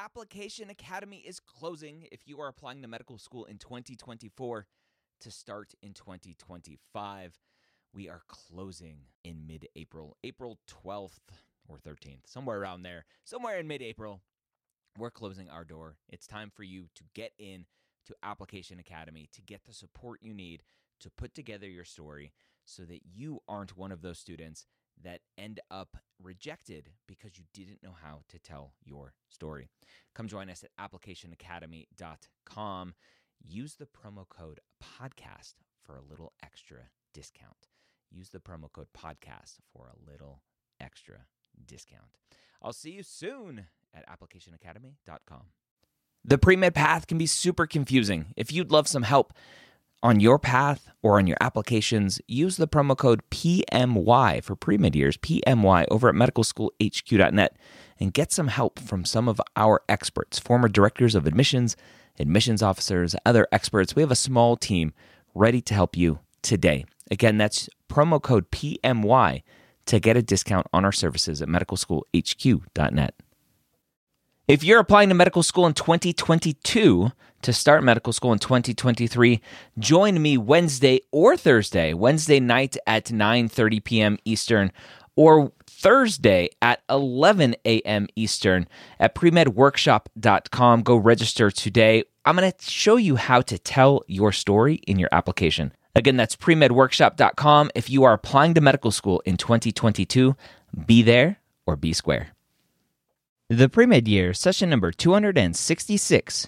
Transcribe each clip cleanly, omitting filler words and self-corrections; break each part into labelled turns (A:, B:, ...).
A: Application Academy is closing if you are applying to medical school in 2024 to start in 2025. We are closing in mid-April, April 12th or 13th, somewhere around there, somewhere in mid-April. We're closing our door. It's time for you to get in to Application Academy to get the support you need to put together your story so that you aren't one of those students that end up rejected because you didn't know how to tell your story. Come join us at applicationacademy.com. Use the promo code podcast for a little extra discount. Use the promo code podcast for a little extra discount. I'll see you soon at applicationacademy.com. The pre-med path can be super confusing. If you'd love some help on your path or on your applications, use the promo code PMY for pre-med years, PMY, over at medicalschoolhq.net and get some help from some of our experts, former directors of admissions, admissions officers, other experts. We have a small team ready to help you today. Again, that's promo code PMY to get a discount on our services at medicalschoolhq.net. If you're applying to medical school in 2022 to start medical school in 2023, join me Wednesday or Thursday, Wednesday night at 9:30 p.m. Eastern, or Thursday at 11 a.m. Eastern at premedworkshop.com. Go register today. I'm going to show you how to tell your story in your application. Again, that's premedworkshop.com. If you are applying to medical school in 2022, be there or be square. The Pre-Med Year, session number 266.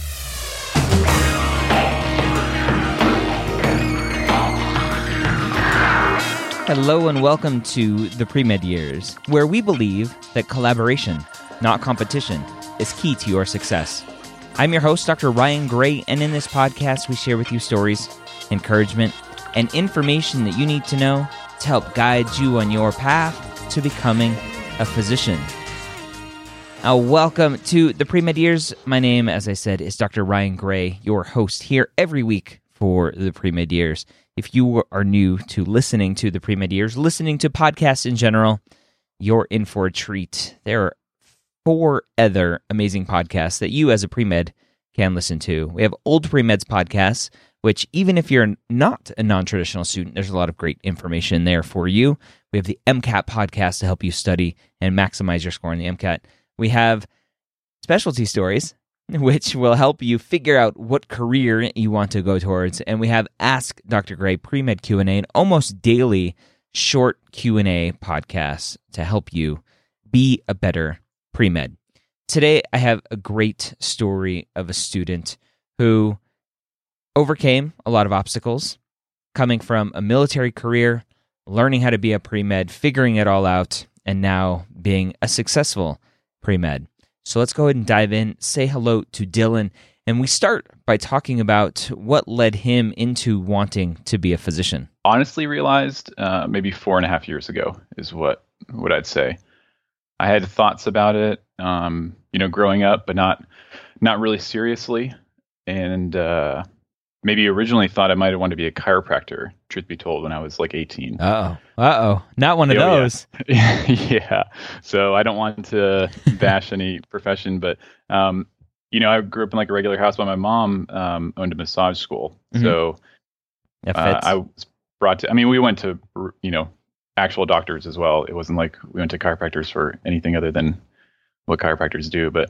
A: Hello and welcome to the Pre-Med Years, where we believe that collaboration, not competition, is key to your success. I'm your host, Dr. Ryan Gray, and in this podcast, we share with you stories, encouragement, and information that you need to know to help guide you on your path to becoming a physician. Welcome to the Pre-Med Years. My name, as I said, is Dr. Ryan Gray, your host here every week for the Pre-Med Years. If you are new to listening to the Pre-Med Years, listening to podcasts in general, you're in for a treat. There are 4 other amazing podcasts that you as a pre-med can listen to. We have Old Pre-Meds podcasts, which even if you're not a non-traditional student, there's a lot of great information there for you. We have the MCAT podcast to help you study and maximize your score on the MCAT. We have Specialty Stories, which will help you figure out what career you want to go towards. And we have Ask Dr. Gray Pre-Med Q&A, an almost daily short Q&A podcast to help you be a better pre-med. Today, I have a great story of a student who overcame a lot of obstacles, coming from a military career, learning how to be a pre-med, figuring it all out, and now being a successful pre-med. So let's go ahead and dive in, say hello to Dylan, and we start by talking about what led him into wanting to be a physician.
B: Honestly realized maybe 4.5 years ago is what I'd say. I had thoughts about it, growing up, but not really seriously. And maybe originally thought I might have wanted to be a chiropractor, truth be told, when I was like 18.
A: Uh-oh. Not one of those.
B: Yeah. Yeah. So I don't want to bash any profession, but, I grew up in like a regular house, but my mom owned a massage school. Mm-hmm. So I was brought to, we went to, actual doctors as well. It wasn't like we went to chiropractors for anything other than what chiropractors do. But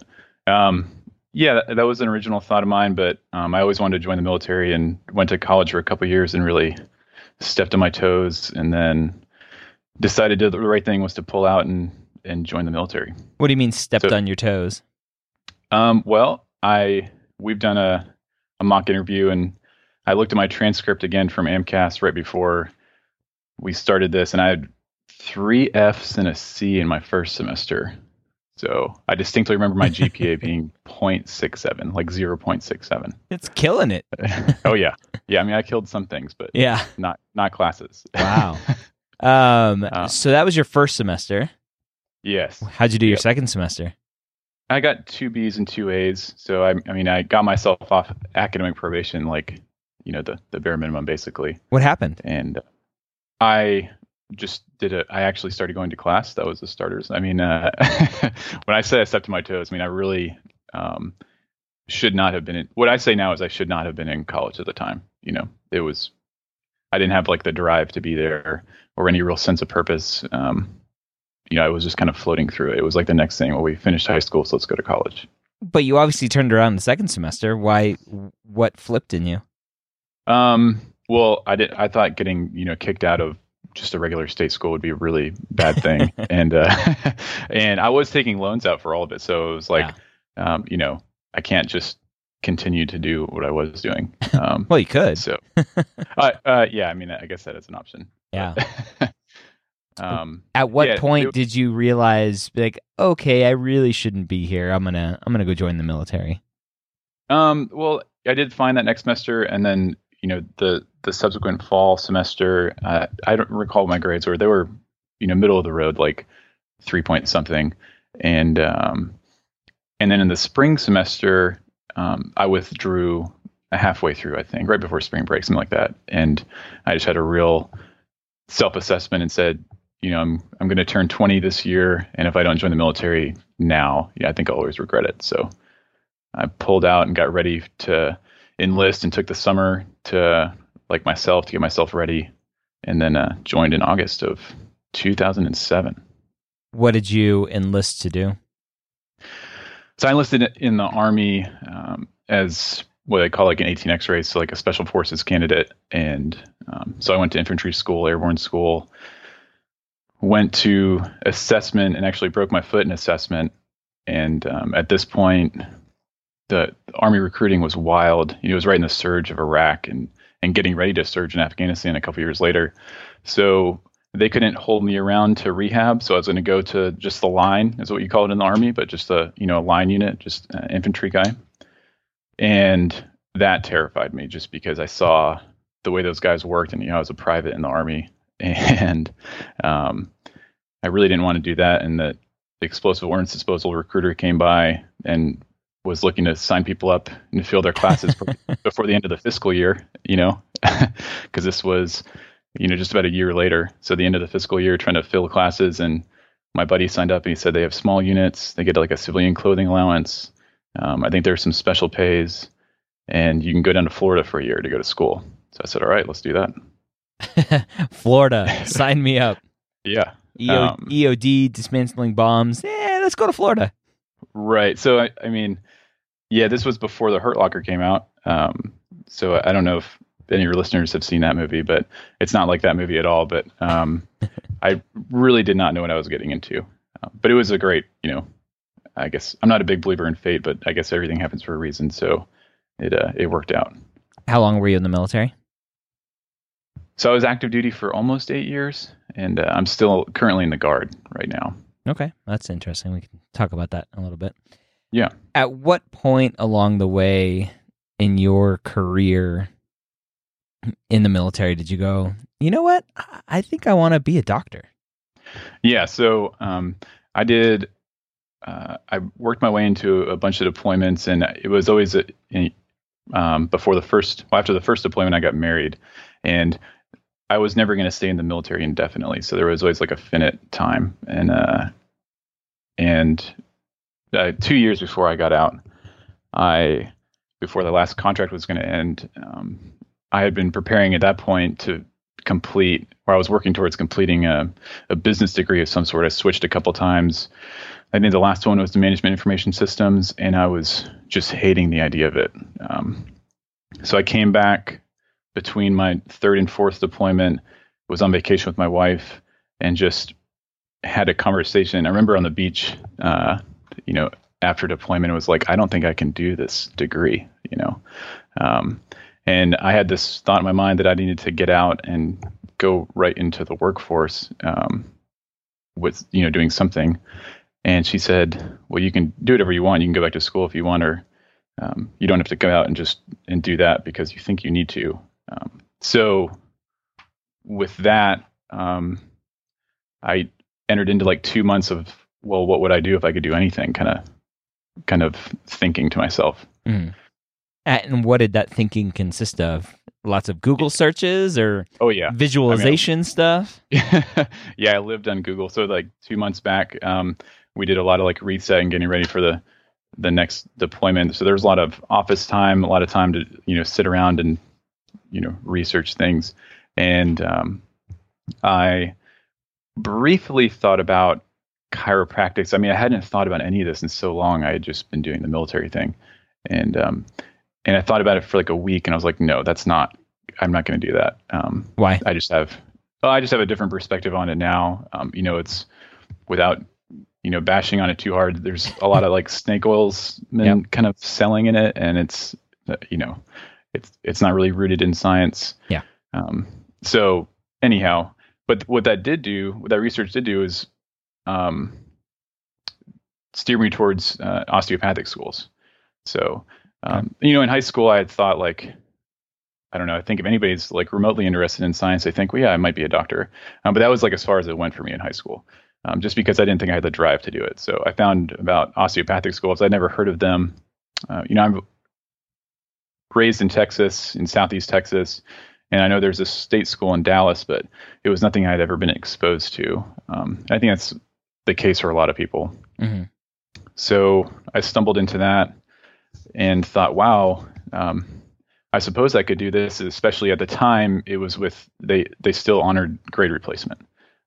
B: that was an original thought of mine. But I always wanted to join the military and went to college for a couple of years and really stepped on my toes, and then decided the right thing was to pull out and join the military.
A: What do you mean stepped on your toes?
B: We've done a mock interview, and I looked at my transcript again from AMCAS right before we started this, and I had 3 Fs and a C in my first semester. So I distinctly remember my GPA being 0.67, like 0.67.
A: It's killing it.
B: Oh yeah. Yeah. I killed some things, but not classes.
A: Wow. So that was your first semester.
B: Yes.
A: How'd you do your second semester?
B: I got 2 Bs and 2 As. So I got myself off academic probation, like, the bare minimum basically.
A: What happened?
B: And I just I actually started going to class. That was the starters. I mean, when I say I stepped to my toes, I mean, I really should not have been what I say now is I should not have been in college at the time. I didn't have like the drive to be there or any real sense of purpose. I was just kind of floating through it. It was like the next thing. Well, we finished high school, so let's go to college.
A: But you obviously turned around the second semester. Why? What flipped in you?
B: Well, I thought getting kicked out of just a regular state school would be a really bad thing, and I was taking loans out for all of it, so it was like, I can't just continue to do what I was doing.
A: Well, you could.
B: So, yeah, I mean, I guess that is an option.
A: Yeah. At what point did you realize, like, okay, I really shouldn't be here. I'm gonna go join the military?
B: Well, I did find that next semester, and then the subsequent fall semester. I don't recall what my grades were. They were middle of the road, like 3 point something, and then in the spring semester, I withdrew halfway through, I think, right before spring break, something like that, and I just had a real self-assessment and said, I'm going to turn 20 this year, and if I don't join the military now, I think I'll always regret it. So I pulled out and got ready to enlist and took the summer to get myself ready, and then joined in August of 2007.
A: What did you enlist to do?
B: So I enlisted in the Army as what they call like an 18 X-ray, so like a special forces candidate. And so I went to infantry school, airborne school, went to assessment and actually broke my foot in assessment. And at this point, the Army recruiting was wild. It was right in the surge of Iraq and getting ready to surge in Afghanistan a couple years later. So they couldn't hold me around to rehab. So I was going to go to just the line, is what you call it in the Army, but just a line unit, just an infantry guy. And that terrified me just because I saw the way those guys worked, and I was a private in the Army, and I really didn't want to do that. And the explosive ordnance disposal recruiter came by and was looking to sign people up and fill their classes before the end of the fiscal year, because this was, just about a year later. So the end of the fiscal year, trying to fill classes, and my buddy signed up and he said they have small units, they get like a civilian clothing allowance. I think there's some special pays, and you can go down to Florida for a year to go to school. So I said, all right, let's do that.
A: Florida, sign me up.
B: Yeah.
A: EOD, dismantling bombs. Yeah, let's go to Florida.
B: Right. So, I mean, yeah, this was before The Hurt Locker came out. So I don't know if any of your listeners have seen that movie, but it's not like that movie at all. But I really did not know what I was getting into. But it was a great, I guess I'm not a big believer in fate, but I guess everything happens for a reason. So it worked out.
A: How long were you in the military?
B: So I was active duty for almost 8 years, and I'm still currently in the Guard right now.
A: Okay, that's interesting. We can talk about that a little bit.
B: Yeah.
A: At what point along the way in your career in the military did you go, you know what? I think I want to be a doctor.
B: Yeah. So I did. I worked my way into a bunch of deployments, and it was always after the first deployment, I got married, and I was never going to stay in the military indefinitely. So there was always like a finite time, and 2 years before I got out, before the last contract was going to end, I had been preparing at that point to complete, or I was working towards completing a business degree of some sort. I switched a couple times. I think the last one was the management information systems, and I was just hating the idea of it. So I came back between my third and fourth deployment, was on vacation with my wife, and just had a conversation. I remember on the beach, after deployment, it was like, I don't think I can do this degree, and I had this thought in my mind that I needed to get out and go right into the workforce, with, doing something. And she said, well, you can do whatever you want. You can go back to school if you want, or you don't have to go out and do that because you think you need to. So with that, I entered into like 2 months of, well, what would I do if I could do anything, kind of thinking to myself. Mm.
A: And what did that thinking consist of? Lots of Google searches or visualization stuff?
B: Yeah, I lived on Google. So like 2 months back, we did a lot of like reset and getting ready for the next deployment. So there's a lot of office time, a lot of time to, sit around and, research things. And I briefly thought about chiropractics. I mean, I hadn't thought about any of this in so long. I had just been doing the military thing. And I thought about it for like a week and I was like, no, I'm not going to do that.
A: Why?
B: I just have a different perspective on it now. It's without, bashing on it too hard. There's a lot of like snake oils kind of selling in it. And it's, it's not really rooted in science.
A: Yeah.
B: So anyhow, but what that research did do is, steer me towards, osteopathic schools. So, in high school, I had thought like, I don't know, I think if anybody's like remotely interested in science, they think, well, yeah, I might be a doctor. But that was like as far as it went for me in high school, just because I didn't think I had the drive to do it. So I found about osteopathic schools. I'd never heard of them. I'm raised in Texas, in Southeast Texas, and I know there's a state school in Dallas, but it was nothing I'd ever been exposed to. I think that's the case for a lot of people.
A: Mm-hmm.
B: So I stumbled into that and thought, wow, I suppose I could do this, especially at the time it was they still honored grade replacement.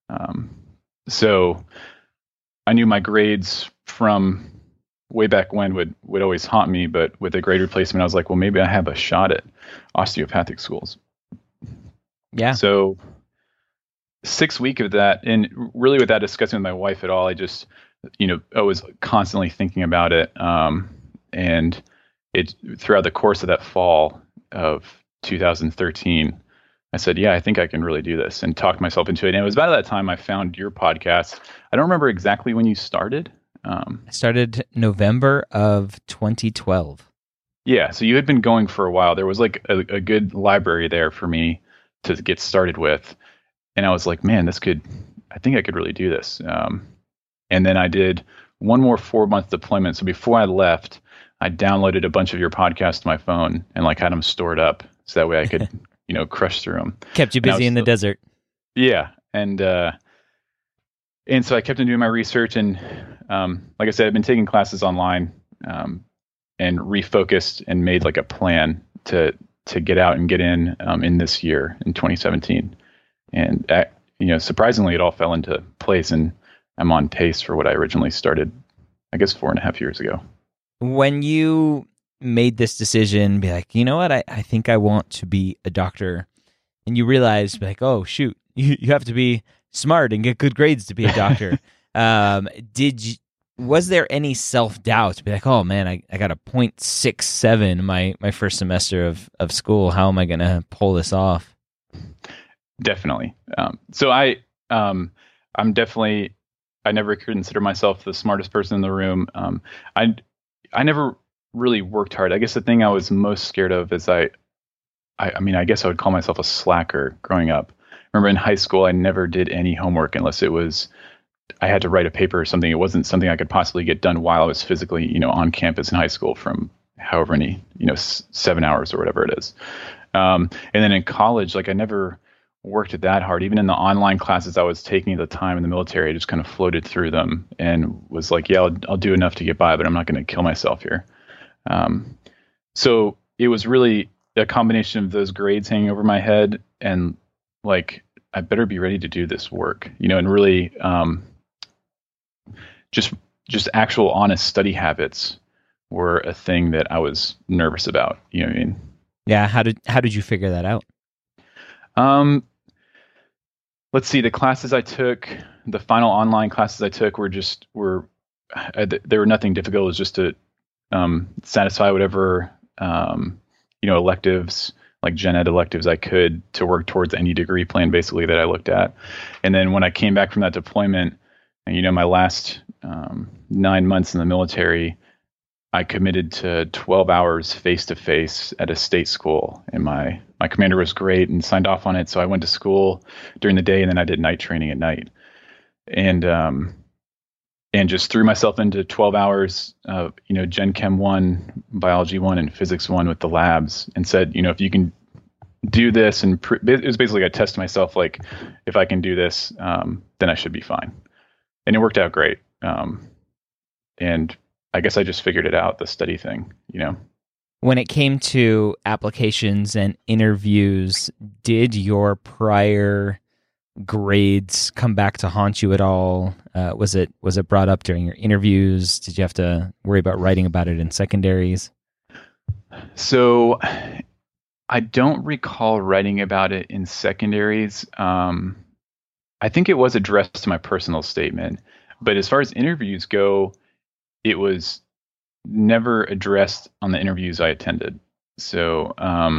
B: So I knew my grades from way back when would always haunt me, but with a grade replacement, I was like, well, maybe I have a shot at osteopathic schools.
A: Yeah.
B: So 6 weeks of that, and really without discussing with my wife at all, I just, I was constantly thinking about it. And it throughout the course of that fall of 2013, I said, yeah, I think I can really do this, and talked myself into it. And it was about that time I found your podcast. I don't remember exactly when you started.
A: I started November of 2012.
B: Yeah. So you had been going for a while. There was like a good library there for me to get started with. And I was like, man, I think I could really do this. And then I did one more 4-month deployment. So before I left, I downloaded a bunch of your podcasts to my phone and like had them stored up so that way I could, crush through them.
A: Kept you busy in the desert.
B: Yeah. And so I kept on doing my research, and like I said, I've been taking classes online, and refocused and made like a plan to get out and get in this year in 2017. And surprisingly, it all fell into place, and I'm on pace for what I originally started, I guess, 4.5 years ago.
A: When you made this decision, be like, you know what, I think I want to be a doctor, and you realize, be like, oh shoot, you have to be smart and get good grades to be a doctor. Was there any self-doubt? Be like, oh man, I got a 0.67 my first semester of school. How am I going to pull this off?
B: Definitely. So I'm definitely, I never consider myself the smartest person in the room. I never really worked hard. I guess the thing I was most scared of is I guess I would call myself a slacker growing up. Remember in high school, I never did any homework unless it was, I had to write a paper or something. It wasn't something I could possibly get done while I was physically, on campus in high school from however many, 7 hours or whatever it is. And then in college, like I never worked that hard. Even in the online classes I was taking at the time in the military, I just kind of floated through them and was like, yeah, I'll do enough to get by, but I'm not going to kill myself here. So it was really a combination of those grades hanging over my head and like, I better be ready to do this work, and really, just actual honest study habits were a thing that I was nervous about. You know what I mean?
A: Yeah. How did you figure that out?
B: Let's see. The classes I took, the final online classes I took were nothing difficult. It was just to satisfy whatever electives, like gen ed electives I could to work towards any degree plan basically that I looked at. And then when I came back from that deployment, my last 9 months in the military, I committed to 12 hours face-to-face at a state school. And my commander was great and signed off on it. So I went to school during the day and then I did night training at night. And and just threw myself into 12 hours of, Gen Chem 1, Biology 1, and Physics 1 with the labs, and said, if you can do this, and it was basically I test myself, like, if I can do this, then I should be fine. And it worked out great. And I guess I just figured it out, the study thing,
A: When it came to applications and interviews, did your prior grades come back to haunt you at all? Was it brought up during your interviews? Did you have to worry about writing about it in secondaries?
B: So I don't recall writing about it in secondaries. I think it was addressed to my personal statement, but as far as interviews go, it was never addressed on the interviews I attended. So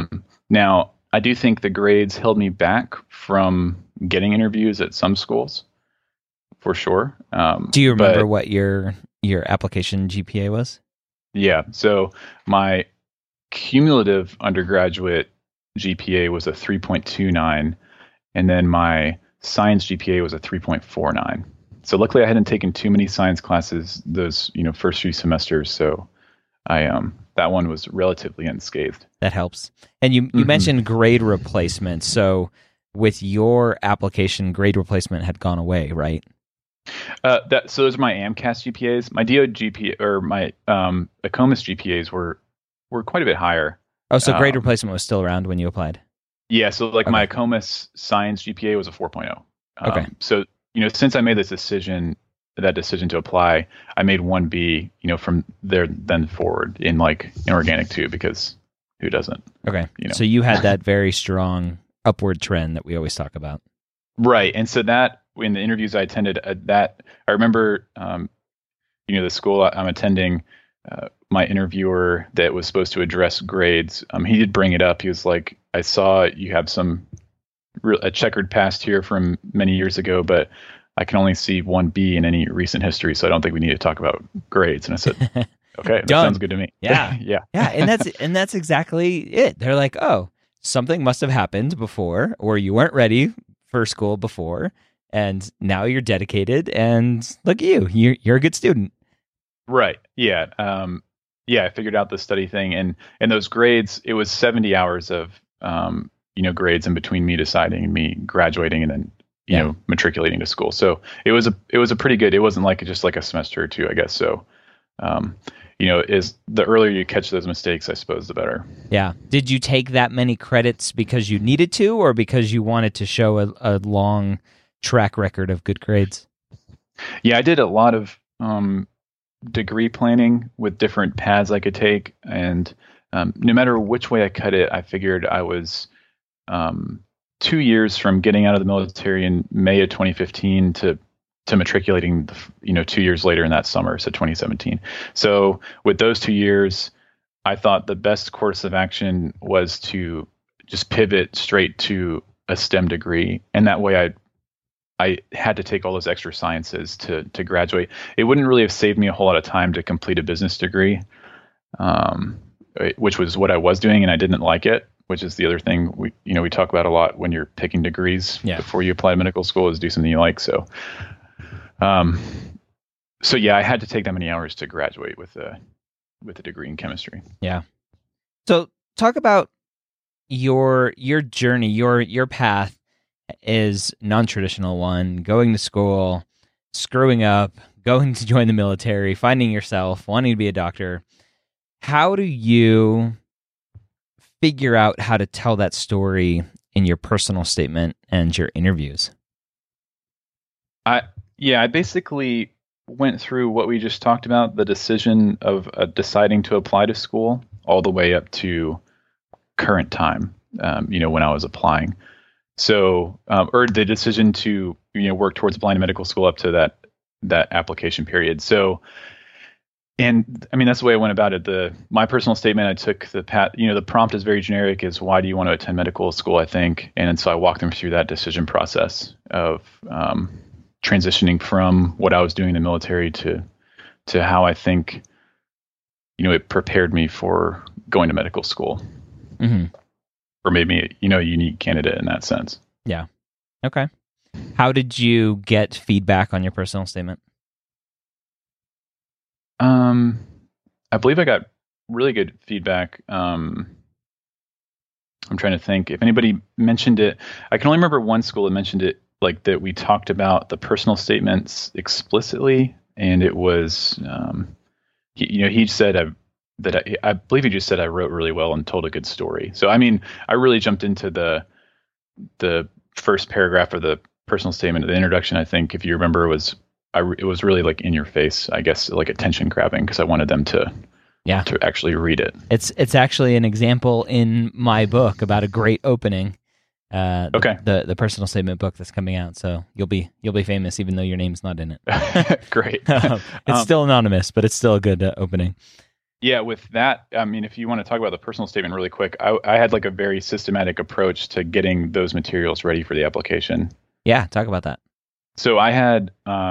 B: now I do think the grades held me back from getting interviews at some schools, for sure.
A: Do you remember what your application GPA was?
B: Yeah. So my cumulative undergraduate GPA was a 3.29, and then my science GPA was a 3.49. So luckily I hadn't taken too many science classes those, first few semesters. So that one was relatively unscathed.
A: That helps. And you mentioned grade replacement. So with your application, grade replacement had gone away, right?
B: So those are my AMCAS GPAs. My DO GPA, or my ACOMAS GPAs were quite a bit higher.
A: Oh, so grade replacement was still around when you applied?
B: Yeah. So my ACOMAS science GPA was a 4.0.
A: Okay.
B: So, since I made that decision to apply, I made 1B, from there then forward in organic too, because who doesn't?
A: Okay. So you had that very strong upward trend that we always talk about.
B: Right. And so that in the interviews I attended, that I remember, the school I'm attending, my interviewer that was supposed to address grades, he did bring it up. He was like, I saw you have a checkered past here from many years ago, but I can only see 1B in any recent history, so I don't think we need to talk about grades. And I said, okay, that sounds good to me.
A: Yeah.
B: Yeah.
A: Yeah. And that's exactly it. They're like, oh, something must have happened before, or you weren't ready for school before, and now you're dedicated, and look at you. You're a good student.
B: Right. Yeah. I figured out the study thing, and those grades, it was 70 hours of grades in between me deciding and me graduating and then matriculating to school. So it was a pretty good. It wasn't just like a semester or two, I guess. So is the earlier you catch those mistakes, I suppose, the better.
A: Yeah. Did you take that many credits because you needed to, or because you wanted to show a long track record of good grades?
B: Yeah, I did a lot of degree planning with different paths I could take, and no matter which way I cut it, I figured I was 2 years from getting out of the military in May of 2015 to matriculating, 2 years later in that summer, so 2017. So with those 2 years, I thought the best course of action was to just pivot straight to a STEM degree, and that way I had to take all those extra sciences to graduate. It wouldn't really have saved me a whole lot of time to complete a business degree, which was what I was doing, and I didn't like it, which is the other thing we talk about a lot when you're picking degrees before you apply to medical school, is do something you like. So, I had to take that many hours to graduate with a degree in chemistry.
A: Yeah. So talk about your journey, your path is non-traditional one, going to school, screwing up, going to join the military, finding yourself, wanting to be a doctor. How do you figure out how to tell that story in your personal statement and your interviews?
B: I basically went through what we just talked about, the decision of deciding to apply to school all the way up to current time, when I was applying. So, or the decision to, work towards blind medical school up to that application period. So, and I mean, that's the way I went about it. My personal statement, I took the prompt is very generic, is why do you want to attend medical school, I think. And so I walked them through that decision process of transitioning from what I was doing in the military to how I think, it prepared me for going to medical school.
A: Mm-hmm.
B: Or made me, a unique candidate in that sense.
A: Yeah. Okay. How did you get feedback on your personal statement?
B: I believe I got really good feedback. I'm trying to think if anybody mentioned it. I can only remember one school that mentioned it, like that we talked about the personal statements explicitly, and it was, he said I believe he just said I wrote really well and told a good story. So I mean, I really jumped into the first paragraph of the personal statement of the introduction. I think if you remember, it was really like in your face, I guess, like attention grabbing, because I wanted them to actually read it.
A: It's actually an example in my book about a great opening. The personal statement book that's coming out. So you'll be famous even though your name's not in it.
B: Great.
A: It's still anonymous, but it's still a good opening.
B: Yeah, with that, I mean, if you want to talk about the personal statement really quick, I had like a very systematic approach to getting those materials ready for the application.
A: Yeah, talk about that.
B: So I had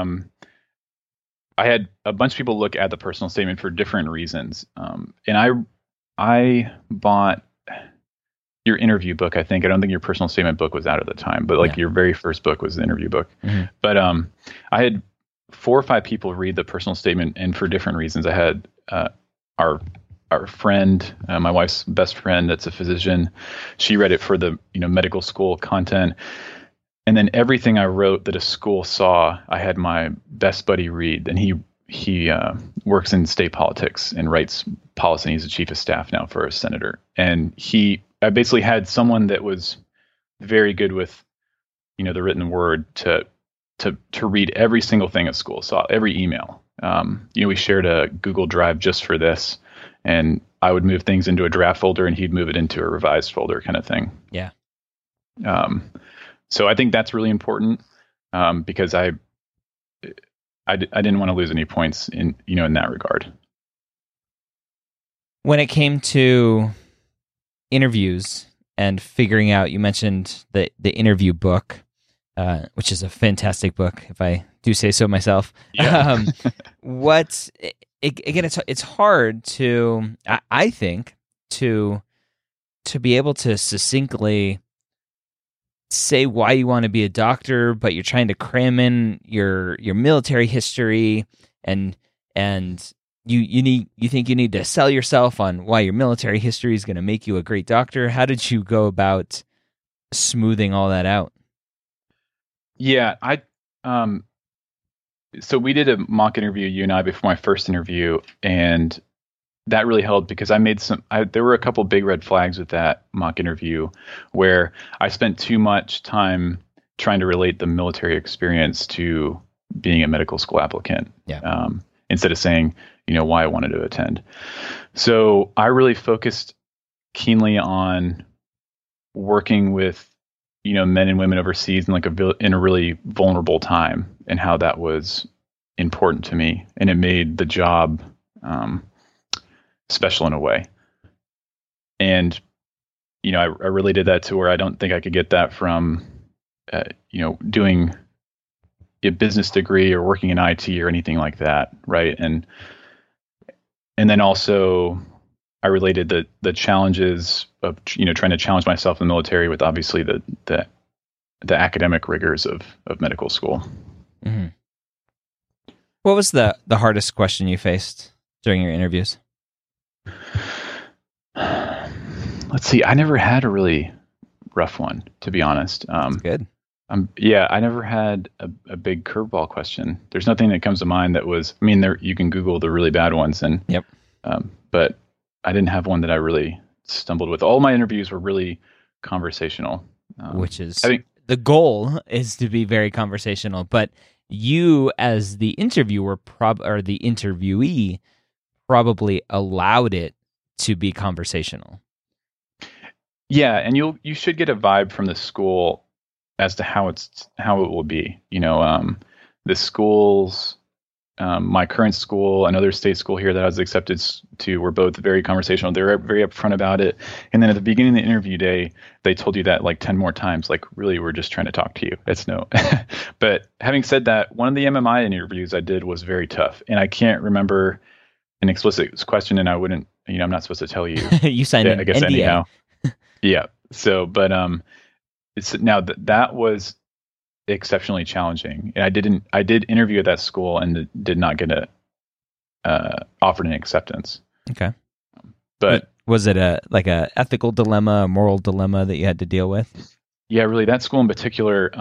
B: a bunch of people look at the personal statement for different reasons, and I bought your interview book. I don't think your personal statement book was out at the time, but your very first book was the interview book. Mm-hmm. But I had 4 or 5 people read the personal statement, and for different reasons. I had our friend, my wife's best friend, that's a physician. She read it for the medical school content. And then everything I wrote that a school saw, I had my best buddy read, and he works in state politics and writes policy. He's the chief of staff now for a senator, and I basically had someone that was very good with, the written word to read every single thing at school, saw every email. We shared a Google Drive just for this, and I would move things into a draft folder, and he'd move it into a revised folder, kind of thing.
A: Yeah.
B: So I think that's really important, because I didn't want to lose any points in that regard.
A: When it came to interviews and figuring out, you mentioned the interview book, which is a fantastic book, if I do say so myself.
B: Yeah.
A: It's hard to, I think, to be able to succinctly say why you want to be a doctor, but you're trying to cram in your military history, and you think you need to sell yourself on why your military history is going to make you a great doctor. How did you go about smoothing all that out?
B: Yeah, so we did a mock interview, you and I, before my first interview, and that really helped because there were a couple big red flags with that mock interview where I spent too much time trying to relate the military experience to being a medical school applicant.
A: Yeah.
B: Instead of saying, why I wanted to attend. So I really focused keenly on working with, men and women overseas in a really vulnerable time, and how that was important to me. And it made the job, special in a way. And, I related that to where I don't think I could get that from, doing a business degree or working in IT or anything like that. Right. And then also I related the challenges of, trying to challenge myself in the military with obviously the academic rigors of medical school.
A: Mm-hmm. What was the hardest question you faced during your interviews?
B: Let's see. I never had a really rough one, to be honest.
A: Good.
B: I never had a big curveball question. There's nothing that comes to mind that was. I mean, you can Google the really bad ones, and
A: yep.
B: But I didn't have one that I really stumbled with. All my interviews were really conversational,
A: which is the goal is to be very conversational. But you, as the interviewer, or the interviewee, probably allowed it to be conversational.
B: Yeah, and you should get a vibe from the school as to how it will be. The schools, my current school, another state school here that I was accepted to, were both very conversational. They were very upfront about it. And then at the beginning of the interview day, they told you that like 10 more times, like, really, we're just trying to talk to you. It's no. But having said that, one of the MMI interviews I did was very tough. And I can't remember an explicit question, and I wouldn't, I'm not supposed to tell you.
A: You signed an NDA.
B: Anyhow. Yeah. So, but it's now that was exceptionally challenging, and I did interview at that school and did not get offered an acceptance.
A: Okay.
B: But
A: was it a ethical dilemma, a moral dilemma that you had to deal with?
B: Yeah, really, that school in particular,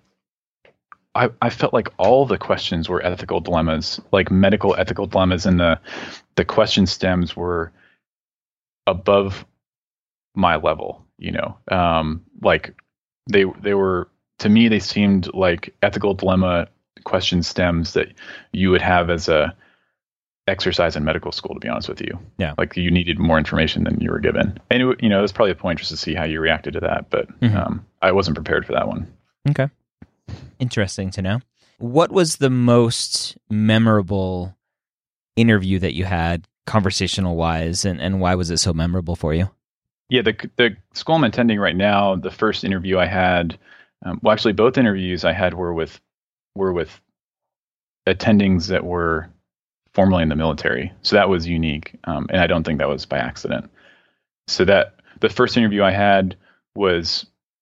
B: I felt like all the questions were ethical dilemmas, like medical ethical dilemmas, and the question stems were above my level. Like they were, to me, they seemed like ethical dilemma question stems that you would have as a exercise in medical school, to be honest with you.
A: Yeah.
B: Like you needed more information than you were given. And it was probably a point just to see how you reacted to that, but I wasn't prepared for that one.
A: Okay. Interesting to know. What was the most memorable interview that you had, conversational wise, and why was it so memorable for you?
B: Yeah, the school I'm attending right now, the first interview I had, actually both interviews I had were with attendings that were formerly in the military. So that was unique. And I don't think that was by accident. So that the first interview I had was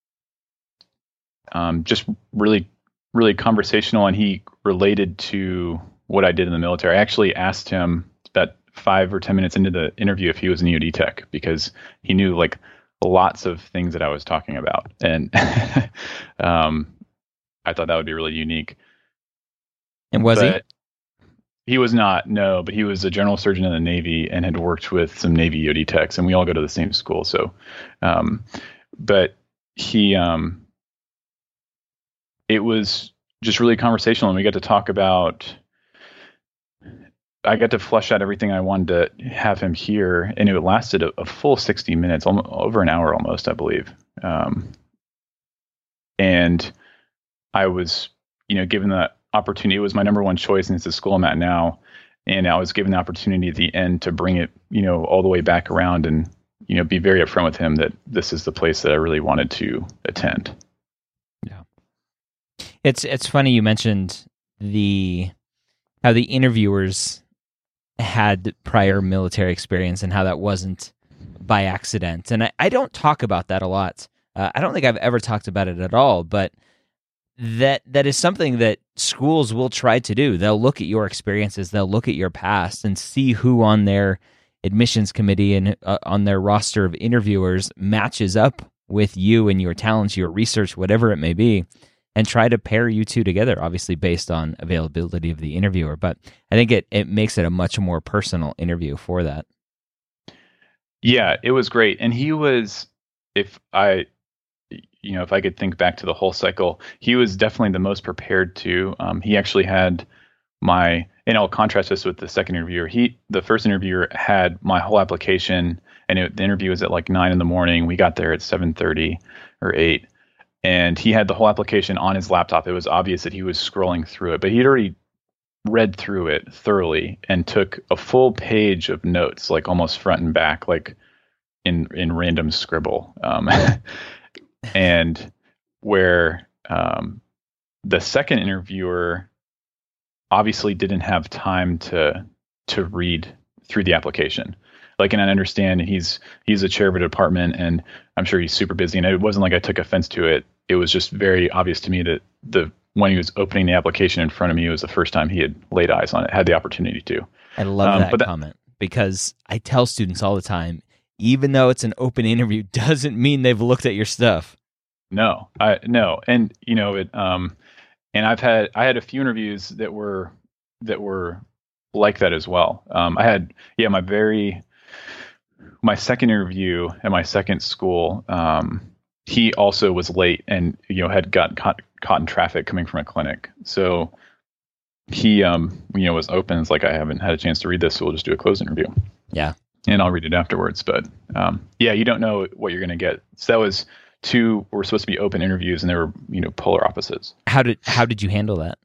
B: just really, really conversational, and he related to what I did in the military. I actually asked him about 5 or 10 minutes into the interview if he was an EOD tech, because he knew like lots of things that I was talking about. And I thought that would be really unique.
A: And was he?
B: He was not, no, but he was a general surgeon in the Navy and had worked with some Navy EOD techs, and we all go to the same school. So, but he, it was just really conversational, and we got to talk about, I got to flesh out everything I wanted to have him hear, and it lasted a full 60 minutes, over an hour almost, I believe. And I was, given the opportunity. It was my number one choice, and it's the school I'm at now. And I was given the opportunity at the end to bring it, all the way back around and, be very upfront with him that this is the place that I really wanted to attend.
A: Yeah. It's funny you mentioned how the interviewers had prior military experience and how that wasn't by accident. And I don't talk about that a lot. I don't think I've ever talked about it at all, but that is something that schools will try to do. They'll look at your experiences, they'll look at your past and see who on their admissions committee and on their roster of interviewers matches up with you and your talents, your research, whatever it may be, and try to pair you two together, obviously based on availability of the interviewer. But I think it makes it a much more personal interview for that.
B: Yeah, it was great. And he was, if I could think back to the whole cycle, he was definitely the most prepared too. He actually had and I'll contrast this with the second interviewer. The first interviewer had my whole application, and the interview was at like 9 a.m. We got there at 7:30 or 8, and he had the whole application on his laptop. It was obvious that he was scrolling through it, but he'd already read through it thoroughly and took a full page of notes, like almost front and back, like in random scribble. And where the second interviewer obviously didn't have time to read through the application. Like, and I understand he's a chair of a department, and I'm sure he's super busy. And it wasn't like I took offense to it. It was just very obvious to me that when he was opening the application in front of me, it was the first time he had laid eyes on it, had the opportunity to.
A: I love that comment, because I tell students all the time, even though it's an open interview, doesn't mean they've looked at your stuff.
B: No. And and I had a few interviews that were like that as well. I had, my second interview at my second school, he also was late and, had got caught in traffic coming from a clinic. So he, was open. It's like, I haven't had a chance to read this, so we'll just do a closed interview.
A: Yeah.
B: And I'll read it afterwards. But, you don't know what you're going to get. So that was were supposed to be open interviews, and they were, polar opposites.
A: How did you handle that?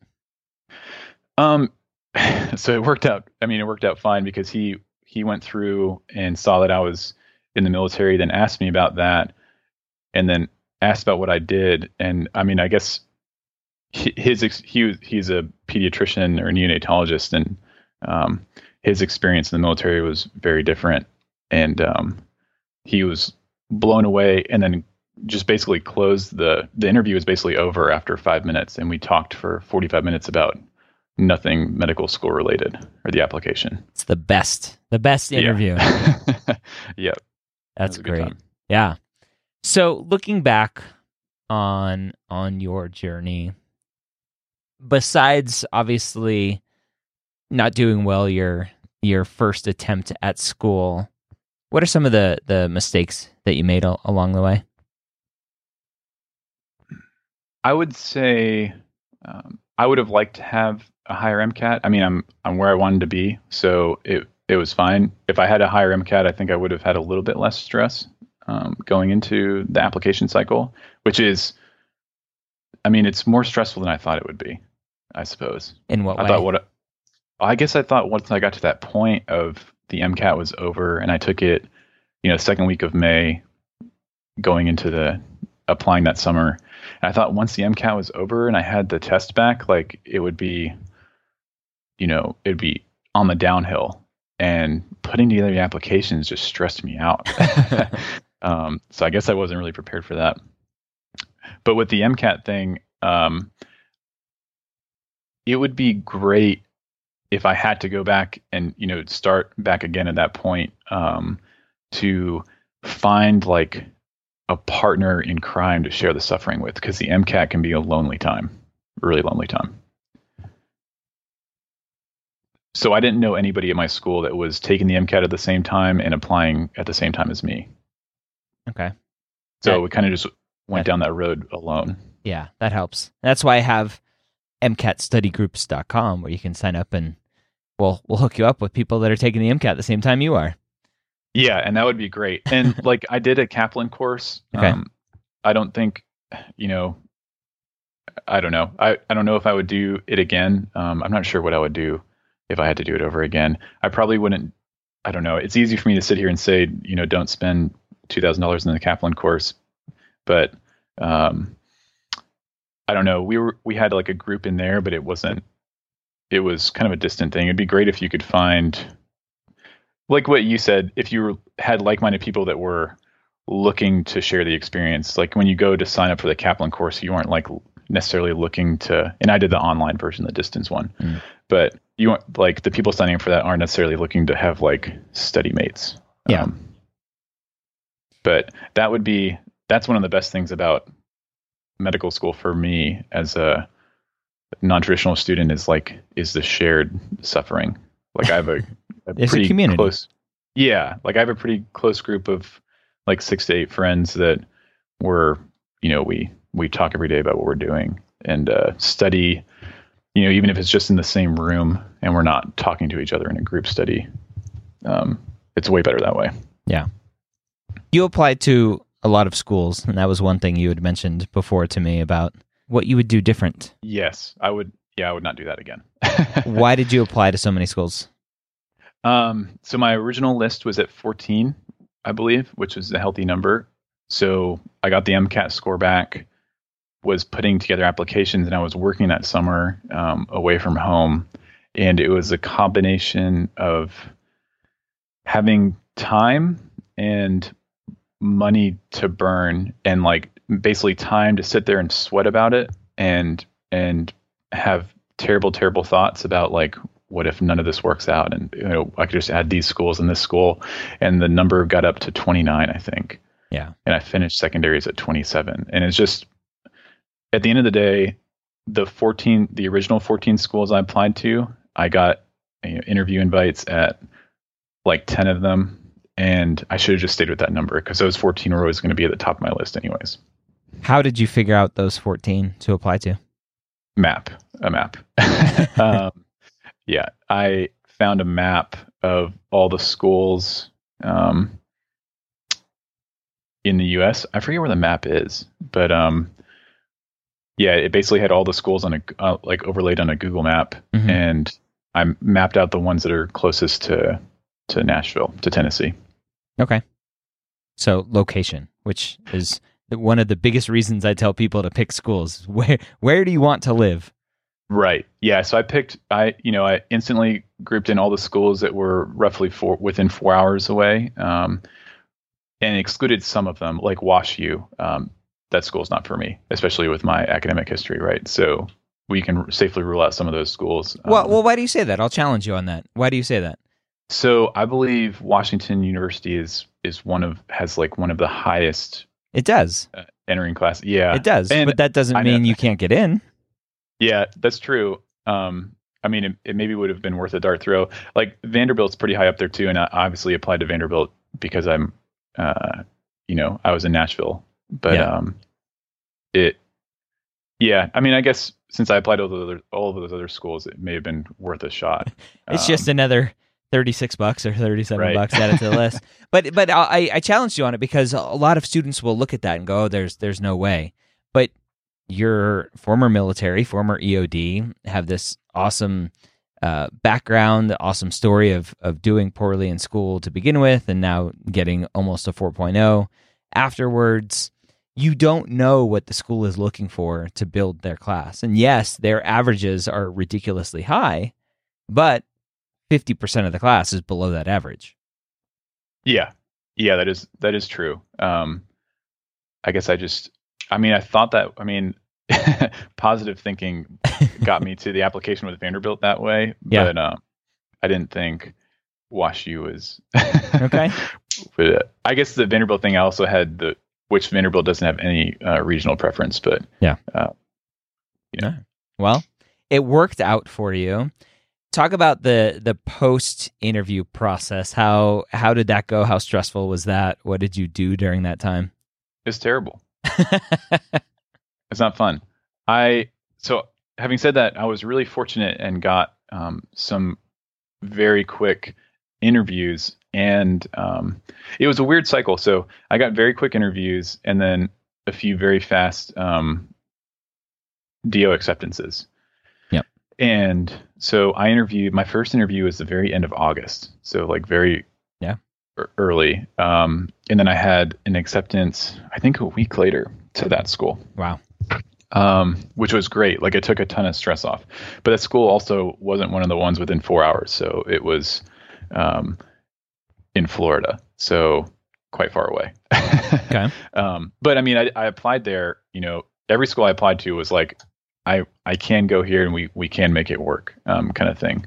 B: So it worked out. I mean, it worked out fine, because he went through and saw that I was in the military, then asked me about that, and then asked about what I did. And I mean, I guess he's a pediatrician or neonatologist, and his experience in the military was very different. And he was blown away, and then just basically closed the interview was basically over after 5 minutes, and we talked for 45 minutes about nothing medical school related, or the application.
A: It's the best interview.
B: Yeah. Yep.
A: That's great. Yeah. So looking back on your journey, besides obviously not doing well your first attempt at school, what are some of the mistakes that you made along the way?
B: I would say I would have liked to have a higher MCAT. I mean, I'm where I wanted to be, so it was fine. If I had a higher MCAT, I think I would have had a little bit less stress going into the application cycle, which is, I mean, it's more stressful than I thought it would be, I suppose.
A: In what way?
B: I guess I thought once I got to that point of the MCAT was over and I took it, second week of May going into applying that summer. And I thought once the MCAT was over and I had the test back, like it would be, it'd be on the downhill, and putting together the applications just stressed me out. So I guess I wasn't really prepared for that. But with the MCAT thing, it would be great if I had to go back and, start back again at that point, to find like a partner in crime to share the suffering with, because the MCAT can be a lonely time, really lonely time. So I didn't know anybody at my school that was taking the MCAT at the same time and applying at the same time as me.
A: Okay.
B: So we kind of just went down that road alone.
A: Yeah, that helps. That's why I have MCATstudygroups.com, where you can sign up and we'll hook you up with people that are taking the MCAT at the same time you are.
B: Yeah, and that would be great. And like I did a Kaplan course.
A: Okay.
B: I don't think, I don't know. I don't know if I would do it again. I'm not sure what I would do if I had to do it over again. I probably wouldn't. I don't know. It's easy for me to sit here and say, don't spend $2,000 in the Kaplan course, but I don't know. We had like a group in there, but it was kind of a distant thing. It'd be great if you could find, like what you said, if you had like-minded people that were looking to share the experience. Like when you go to sign up for the Kaplan course, you weren't like necessarily looking to, and I did the online version, the distance one, but you weren't like, the people signing up for that aren't necessarily looking to have like study mates.
A: Yeah.
B: But that's one of the best things about medical school for me as a non-traditional student is the shared suffering. Like I have a pretty
A: community.
B: Close, yeah. Like I have a pretty close group of like 6 to 8 friends that we talk every day about what we're doing and study, even if it's just in the same room and we're not talking to each other in a group study. It's way better that way.
A: Yeah. You applied to a lot of schools, and that was one thing you had mentioned before to me about what you would do different.
B: Yes, I would. Yeah, I would not do that again.
A: Why did you apply to so many schools?
B: So my original list was at 14, I believe, which was a healthy number. So I got the MCAT score back, was putting together applications, and I was working that summer away from home. And it was a combination of having time and money to burn, and like basically time to sit there and sweat about it and have terrible thoughts about like, what if none of this works out? And I could just add these schools and this school, and the number got up to 29, I think.
A: Yeah.
B: And I finished secondaries at 27. And it's just, at the end of the day, the original 14 schools I applied to, I got interview invites at like 10 of them. And I should have just stayed with that number, because those 14 were always going to be at the top of my list anyways.
A: How did you figure out those 14 to apply to?
B: A map. Yeah, I found a map of all the schools in the U.S. I forget where the map is, but yeah, it basically had all the schools on like overlaid on a Google map, and I mapped out the ones that are closest to Nashville, to Tennessee.
A: Okay. So location, which is one of the biggest reasons I tell people to pick schools. Where do you want to live?
B: Right. Yeah. So I instantly grouped in all the schools that were roughly within 4 hours away, and excluded some of them, like Wash U. That school's not for me, especially with my academic history. Right. So we can safely rule out some of those schools.
A: Well, why do you say that? I'll challenge you on that. Why do you say that?
B: So I believe Washington University has one of the highest.
A: It does.
B: Entering class. Yeah,
A: it does. But that doesn't mean you can't get in.
B: Yeah, that's true. I mean, it maybe would have been worth a dart throw. Like Vanderbilt's pretty high up there too, and I obviously applied to Vanderbilt because I'm, I was in Nashville. But I mean, I guess since I applied to all of those other schools, it may have been worth a shot.
A: It's just another $36 or $37 added to the list. But I challenged you on it because a lot of students will look at that and go, "Oh, there's no way." But you're former military, former EOD, have this awesome background, awesome story of doing poorly in school to begin with, and now getting almost a 4.0 afterwards. You don't know what the school is looking for to build their class. And yes, their averages are ridiculously high, but 50% of the class is below that average.
B: Yeah, that is true. I guess I thought that, positive thinking got me to the application with Vanderbilt that way, but I didn't think WashU was
A: okay.
B: But I guess the Vanderbilt thing, I also had which Vanderbilt doesn't have any regional preference, but
A: well, it worked out for you. Talk about the post interview process. How did that go? How stressful was that? What did you do during that time?
B: It's terrible. It's not fun. So having said that, I was really fortunate and got some very quick interviews, and it was a weird cycle. So I got very quick interviews and then a few very fast DO acceptances.
A: Yep.
B: And so my first interview was the very end of August. So like very early. And then I had an acceptance, I think a week later to that school.
A: Wow.
B: Which was great. Like it took a ton of stress off, but that school also wasn't one of the ones within 4 hours. So it was, in Florida. So quite far away.
A: Okay.
B: But I mean, I applied there, every school I applied to was like, I can go here and we can make it work, kind of thing.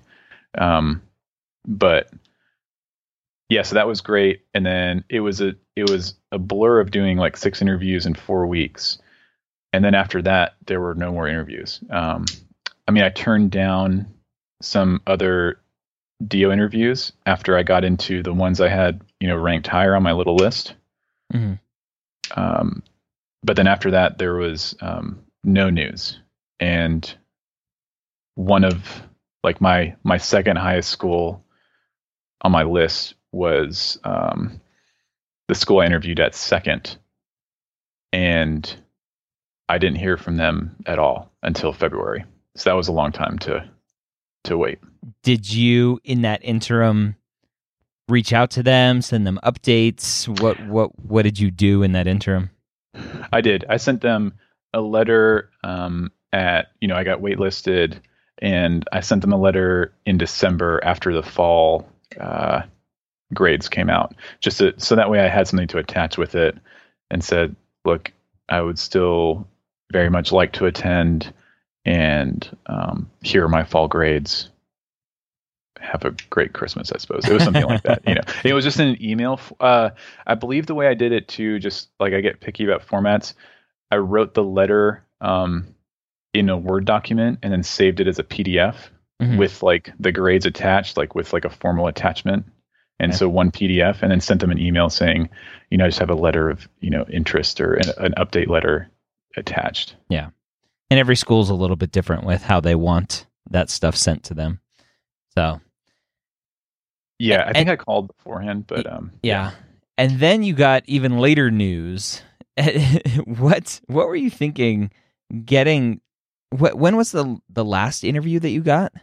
B: But yeah, so that was great. And then it was a blur of doing like 6 interviews in 4 weeks. And then after that, there were no more interviews. I turned down some other DO interviews after I got into the ones I had, ranked higher on my little list.
A: Mm-hmm.
B: But then after that, there was no news. And one of like my second highest school on my list was the school I interviewed at second. And I didn't hear from them at all until February. So that was a long time to wait.
A: Did you, in that interim, reach out to them, send them updates? What did you do in that interim?
B: I did. I sent them a letter I got waitlisted, and I sent them a letter in December after the fall grades came out, so that way I had something to attach with it, and said, look, I would still very much like to attend, and here are my fall grades. Have a great Christmas, I suppose. It was something like that. It was just in an email. I believe the way I did it too, just like I get picky about formats, I wrote the letter in a Word document and then saved it as a PDF with like the grades attached, like with like a formal attachment. And so one PDF, and then sent them an email saying, I just have a letter of, interest or an update letter attached.
A: Yeah. And every school's a little bit different with how they want that stuff sent to them. So.
B: Yeah, I think I called beforehand, but
A: yeah. And then you got even later news. What were you thinking getting? When was the last interview that you got?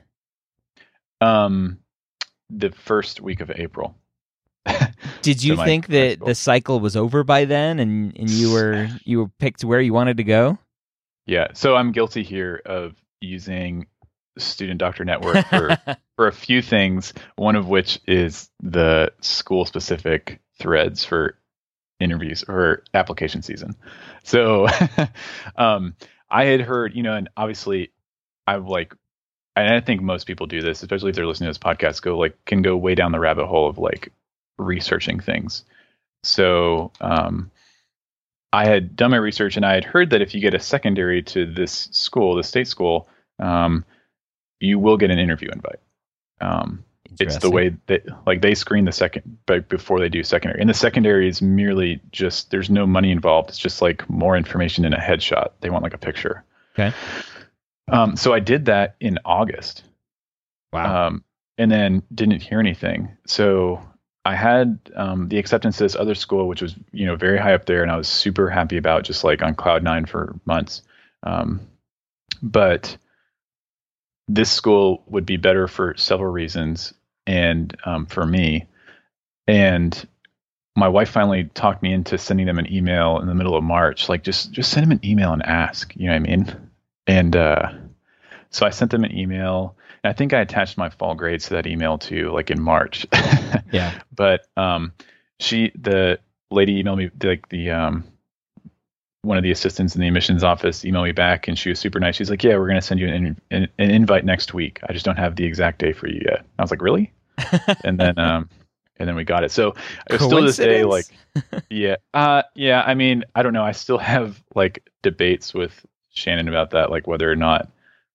B: The first week of April.
A: Did you think that the cycle was over by then, and you were picked where you wanted to go?
B: Yeah. So I'm guilty here of using Student Doctor Network for a few things, one of which is the school specific threads for interviews or application season. So I had heard, and obviously I've like, and I think most people do this, especially if they're listening to this podcast, can go way down the rabbit hole of like researching things. So I had done my research, and I had heard that if you get a secondary to this school, the state school, you will get an interview invite. It's the way that like they screen the second, but before they do secondary, and the secondary is merely just, there's no money involved. It's just like more information in a headshot. They want like a picture.
A: Okay.
B: So I did that in August.
A: Wow.
B: And then didn't hear anything. So I had the acceptance to this other school, which was, very high up there, and I was super happy about, just like on cloud nine for months. But this school would be better for several reasons, and for me. And my wife finally talked me into sending them an email in the middle of March, like just send them an email and ask, you know what I mean? And so I sent them an email, and I think I attached my fall grades to that email too, like in March.
A: Yeah.
B: But the lady emailed me, like the one of the assistants in the admissions office emailed me back, and she was super nice. She's like, "Yeah, we're going to send you an invite next week. I just don't have the exact day for you yet." I was like, "Really?" And then we got it. So it was still this day, like, yeah. I mean, I don't know. I still have like debates with Shannon about that, like whether or not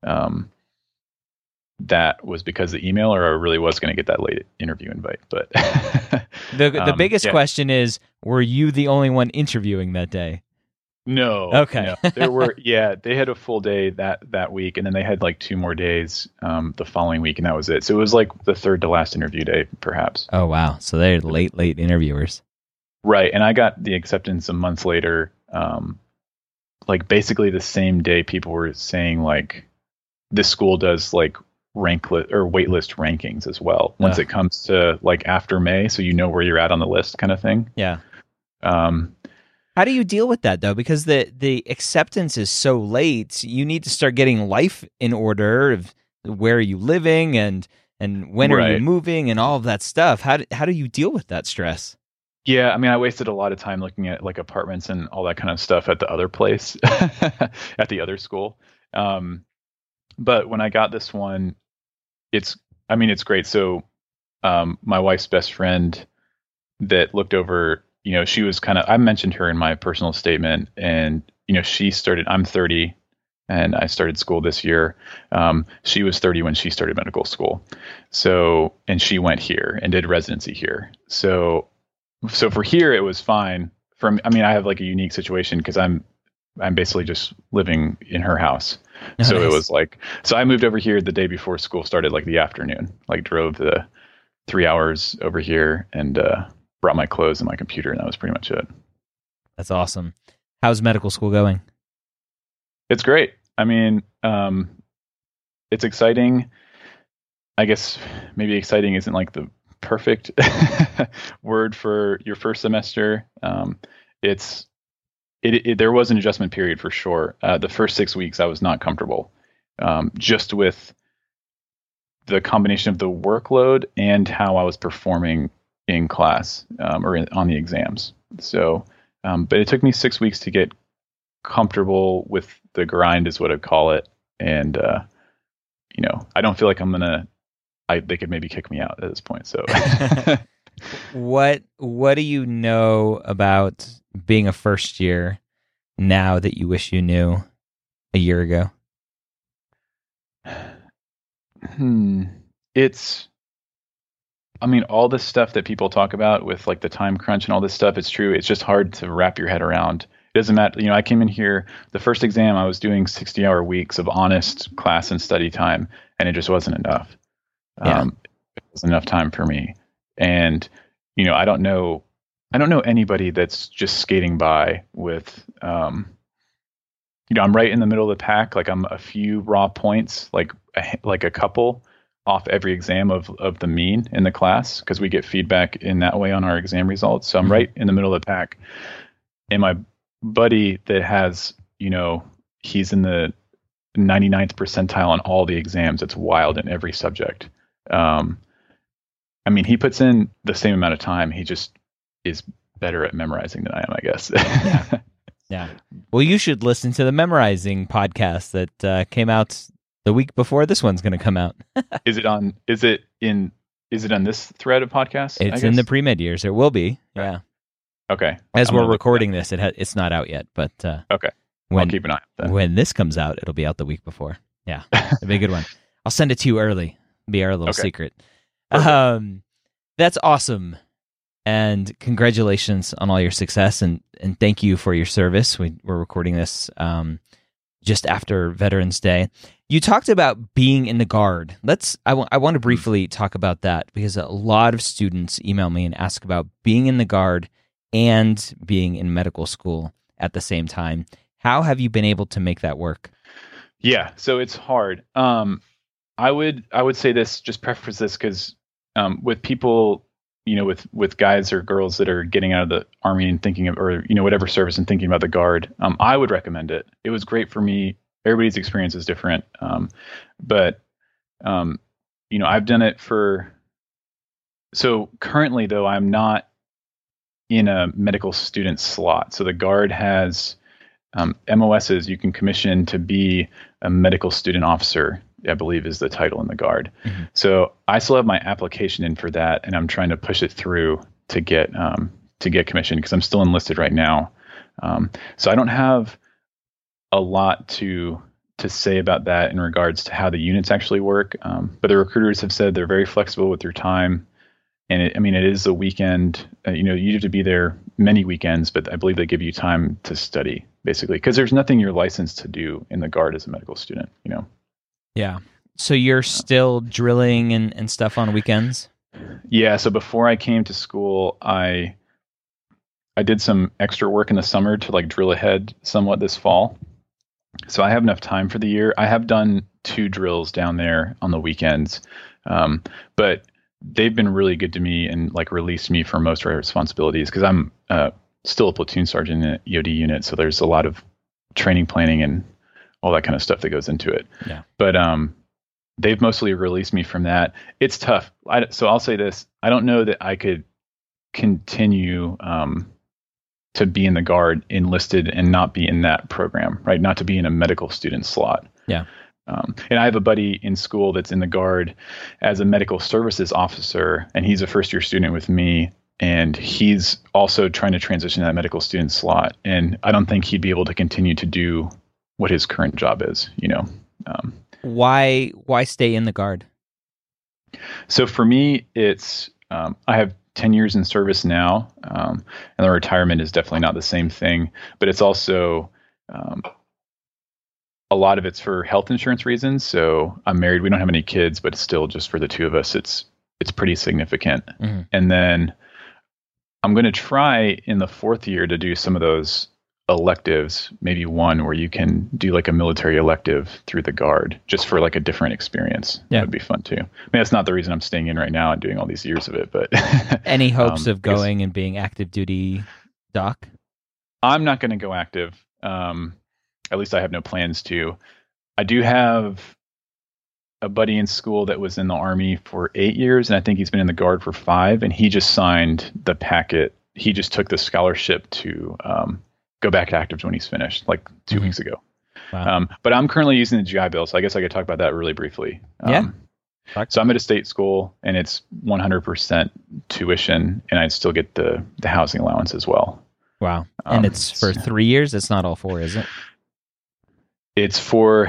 B: that was because of the email, or I really was going to get that late interview invite. But
A: the biggest question is, were you the only one interviewing that day?
B: No.
A: Okay.
B: No. There were, they had a full day that week, and then they had like 2 more days the following week, and that was it. So it was like the third to last interview day, perhaps.
A: Oh, wow. So they're late interviewers.
B: Right. And I got the acceptance a month later, like basically the same day people were saying like this school does like waitlist rankings as well once it comes to like after May, so you know where you're at on the list kind of thing.
A: Yeah. How do you deal with that though? Because the acceptance is so late, you need to start getting life in order of where are you living and when are you moving and all of that stuff. How do you deal with that stress?
B: Yeah, I mean, I wasted a lot of time looking at like apartments and all that kind of stuff at the other place, at the other school. But when I got this one, it's great. So my wife's best friend that looked over, she was I mentioned her in my personal statement, and, she started, I'm 30 and I started school this year. She was 30 when she started medical school. So, and she went here and did residency here. So for here, it was fine. I have like a unique situation because I'm basically just living in her house.
A: Nice.
B: So it was like, so I moved over here the day before school started, like the afternoon, like drove the 3 hours over here and brought my clothes and my computer, and that was pretty much it.
A: That's awesome. How's medical school going?
B: It's great. I mean, it's exciting. I guess maybe exciting isn't like the perfect word for your first semester. There was an adjustment period for sure. The first 6 weeks I was not comfortable, just with the combination of the workload and how I was performing in class on the exams. So, but it took me 6 weeks to get comfortable with the grind, is what I'd call it. And I don't feel like they could maybe kick me out at this point. So,
A: what do you know about being a first year now that you wish you knew a year ago?
B: It's, all this stuff that people talk about with like the time crunch and all this stuff, it's true. It's just hard to wrap your head around. It doesn't matter. I came in here, the first exam, I was doing 60-hour weeks of honest class and study time, and it just wasn't enough.
A: Yeah.
B: It wasn't enough time for me. And, I don't know anybody that's just skating by with, I'm right in the middle of the pack. Like I'm a few raw points, like a couple off every exam of the mean in the class, because we get feedback in that way on our exam results. So I'm right in the middle of the pack. And my buddy that has, he's in the 99th percentile on all the exams. It's wild in every subject. He puts in the same amount of time. He just is better at memorizing than I am, I guess.
A: Yeah. Well, you should listen to the memorizing podcast that came out the week before this one's going to come out.
B: Is it on this thread of podcasts?
A: It's in the pre-med years. It will be. Yeah.
B: Okay.
A: As we're recording this, it's not out yet, but
B: okay. I'll keep an eye on that.
A: When this comes out, it'll be out the week before. Yeah. It'll be a good one. I'll send it to you early. Be our little secret. That's awesome. And congratulations on all your success, and thank you for your service. We're recording this just after Veterans Day. You talked about being in the Guard. I want to briefly talk about that, because a lot of students email me and ask about being in the Guard and being in medical school at the same time. How have you been able to make that work?
B: Yeah, so it's hard. I would say this, just preface this, because with people, with guys or girls that are getting out of the Army and thinking of, or whatever service, and thinking about the Guard, I would recommend it. It was great for me. Everybody's experience is different, but I've done it for. So currently, though, I'm not in a medical student slot. So the Guard has MOSs you can commission to be a medical student officer, I believe is the title in the Guard. Mm-hmm. So I still have my application in for that, and I'm trying to push it through to get commissioned, because I'm still enlisted right now. So I don't have a lot to say about that in regards to how the units actually work. But the recruiters have said they're very flexible with your time. And it is a weekend, you have to be there many weekends, but I believe they give you time to study, basically, because there's nothing you're licensed to do in the Guard as a medical student,
A: Yeah. So you're still drilling and stuff on weekends?
B: Yeah. So before I came to school, I did some extra work in the summer to drill ahead somewhat this fall. So I have enough time for the year. I have done 2 drills down there on the weekends, but they've been really good to me and released me from most of my responsibilities, because I'm still a platoon sergeant in an EOD unit. So there's a lot of training planning and all that kind of stuff that goes into it.
A: Yeah.
B: But they've mostly released me from that. It's tough. So I'll say this. I don't know that I could continue to be in the Guard enlisted and not be in that program, right? Not to be in a medical student slot.
A: Yeah.
B: And I have a buddy in school that's in the Guard as a medical services officer, and he's a first-year student with me, and he's also trying to transition to that medical student slot. And I don't think he'd be able to continue to do what his current job is,
A: Why stay in the Guard?
B: So for me, it's I have 10 years in service now, and the retirement is definitely not the same thing, but it's also a lot of it's for health insurance reasons. So I'm married. We don't have any kids, but still, just for the 2 of us, it's pretty significant. Mm-hmm. And then I'm going to try in the 4th year to do some of those electives, maybe one where you can do a military elective through the Guard, just for a different experience. Yeah. That would be fun too. That's not the reason I'm staying in right now and doing all these years of it, but
A: any hopes of going and being active duty doc?
B: I'm not going to go active. At least I have no plans to. I do have a buddy in school that was in the Army for 8 years, and I think he's been in the Guard for 5, and he just signed the packet. He just took the scholarship to go back to active when he's finished, 2 weeks ago. Wow. But I'm currently using the GI Bill, so I guess I could talk about that really briefly.
A: Yeah.
B: So I'm at a state school, and it's 100% tuition, and I still get the housing allowance as well.
A: Wow. And it's for 3 years? It's not all 4, is it?
B: It's for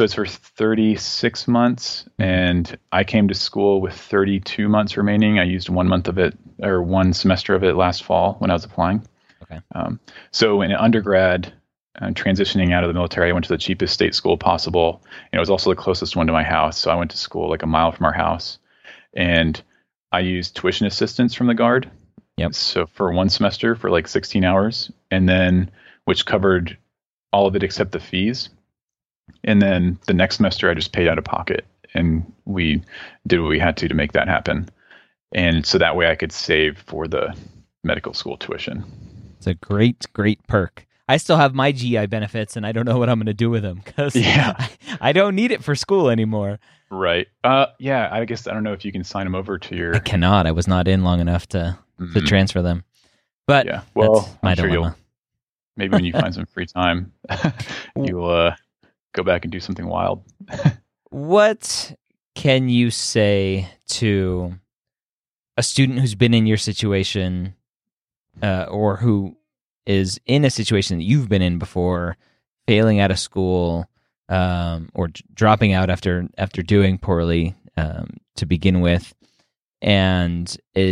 B: 36 months, and I came to school with 32 months remaining. I used 1 month of it, or 1 semester of it last fall when I was applying.
A: Okay.
B: So in undergrad, transitioning out of the military, I went to the cheapest state school possible. And it was also the closest one to my house. So I went to school a mile from our house, and I used tuition assistance from the Guard.
A: Yep.
B: So for 1 semester for 16 hours, and then which covered all of it except the fees. And then the next semester I just paid out of pocket, and we did what we had to make that happen. And so that way I could save for the medical school tuition.
A: It's a great perk. I still have my GI benefits, and I don't know what I'm going to do with them, because I don't need it for school anymore.
B: Right. Yeah, I guess I don't know if you can sign them over to your...
A: I cannot. I was not in long enough to transfer them. But
B: yeah, well,
A: that's my dilemma.
B: Maybe when you find some free time, you'll go back and do something wild.
A: What can you say to a student who's been in your situation or who is in a situation that you've been in before, failing out of school or dropping out after doing poorly to begin with, and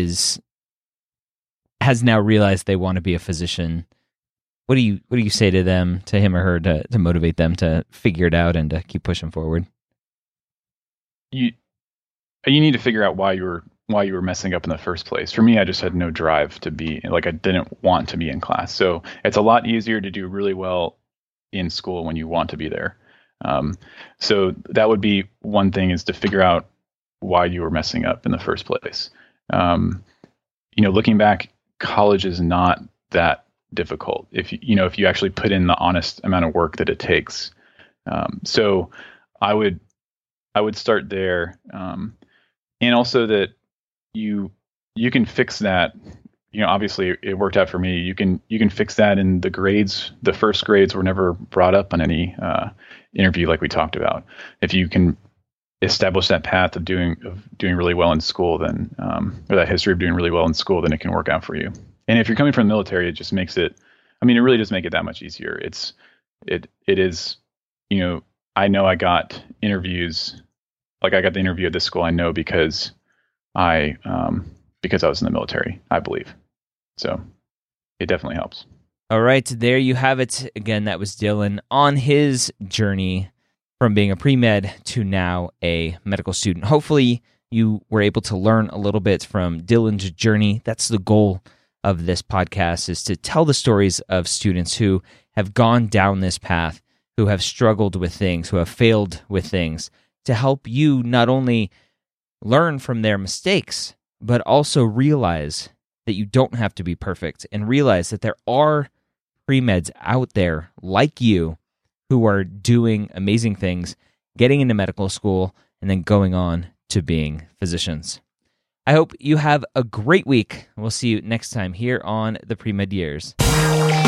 A: has now realized they want to be a physician? What do you say to them, to him or her, to motivate them to figure it out and to keep pushing forward?
B: You need to figure out why you were messing up in the first place. For me, I just had no drive to be, like, I didn't want to be in class. So it's a lot easier to do really well in school when you want to be there. So that would be one thing, is to figure out why you were messing up in the first place. Looking back, college is not that difficult if you actually put in the honest amount of work that it takes. So I would start there, and also that you can fix that. Obviously it worked out for me. You can fix that in the grades. The first grades were never brought up on any interview, like we talked about. If you can establish that path of doing really well in school, then or that history of doing really well in school, then it can work out for you. And if you're coming from the military, it just makes it. I mean, it really does make it that much easier. It is. I know I got interviews. Like, I got the interview at this school, I know because I was in the military, I believe. So it definitely helps.
A: All right, there you have it. Again, that was Dylan on his journey from being a pre-med to now a medical student. Hopefully you were able to learn a little bit from Dylan's journey. That's the goal of this podcast, is to tell the stories of students who have gone down this path, who have struggled with things, who have failed with things, to help you not only learn from their mistakes, but also realize that you don't have to be perfect, and realize that there are pre-meds out there like you who are doing amazing things, getting into medical school, and then going on to being physicians. I hope you have a great week. We'll see you next time here on the Pre-Med Years.